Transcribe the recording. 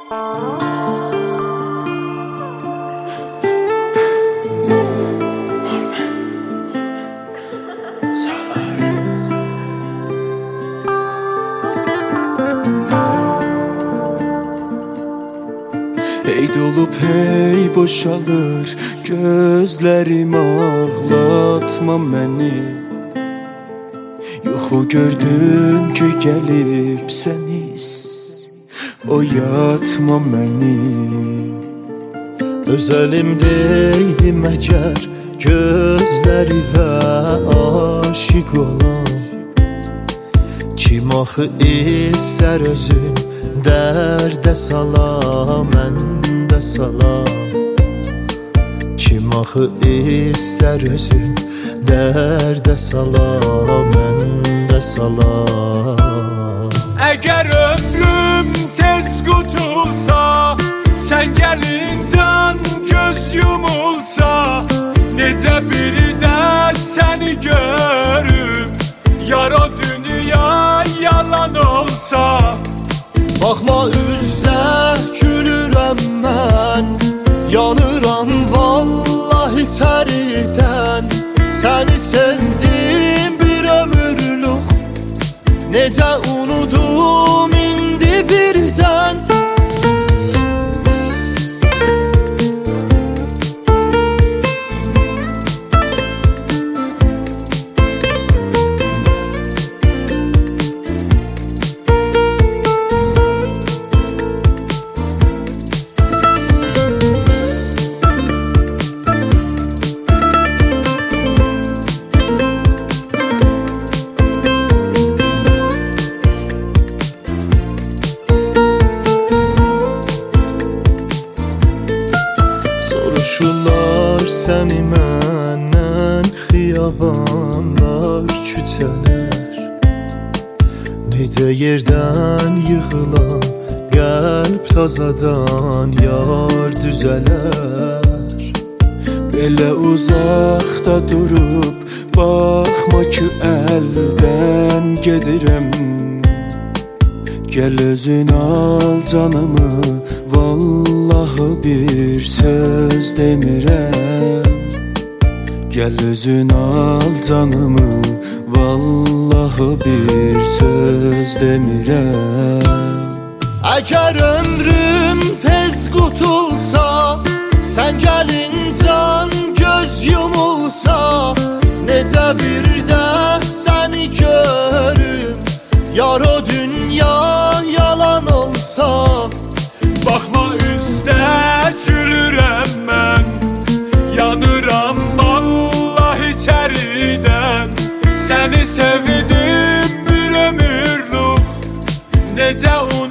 Hey dolub hey boşalır gözlərim, ağlatma məni. Yuxu gördüm ki gəlib səniz, oyatma məni. Öz əlimdeydi məgər gözləri və aşiq olan. Kim axı istər özün dərdə sala, mən də sala. Kim axı istər özün dərdə sala, mən də sala. Əgər ömrüm tez qutulsa, sən gəlincən göz yumulsa, necə biri də səni görüm, yar o dünya yalan olsa. Baxma üzdə gülürəm mən, yanıram vallahi tərdən. Səni sevdim bir ömürlük, necə unudum indi birdən. Soruşurlar səni məndən, xiyabanlar, küçələr. Necə yerdən yığılan qəlb tazadan yar düzələr. Belə uzaqda durub baxma ki əldən gedirəm. Gəl özün al canımı, vallahi bir söz demirəm. Gəl özün al canımı, vallahi bir söz demirəm. Əgər ömrüm tez qutulsa, sən gəlincən göz yumulsa, necə bir də səni görüm, yar o dünya yalan olsa. Baxma üstə gülürəm mən, yanıram vallahi içəridən. Səni sevdim bir ömürlük, necə